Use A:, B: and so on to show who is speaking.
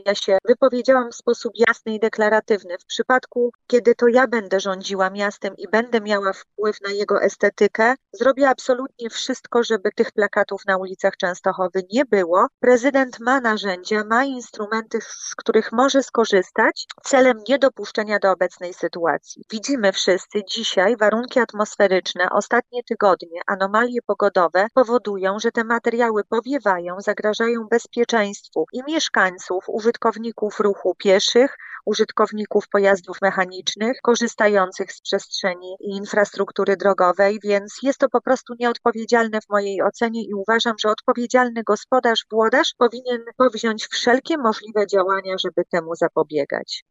A: Ja się wypowiedziałam w sposób jasny i deklaratywny. W przypadku, kiedy to ja będę rządziła miastem i będę miała wpływ na jego estetykę, zrobię absolutnie wszystko, żeby tych plakatów na ulicach Częstochowy nie było. Prezydent ma narzędzia, ma instrumenty, z których może skorzystać celem niedopuszczenia do obecnej sytuacji. Widzimy wszyscy dzisiaj warunki atmosferyczne, ostatnie tygodnie, anomalie pogodowe powodują, że te materiały powiewają, zagrażają bezpieczeństwu i mieszkańców, użytkowników ruchu pieszych, użytkowników pojazdów mechanicznych, korzystających z przestrzeni i infrastruktury drogowej, więc jest to po prostu nieodpowiedzialne w mojej ocenie i uważam, że odpowiedzialny gospodarz, włodarz powinien powziąć wszelkie możliwe działania, żeby temu zapobiegać.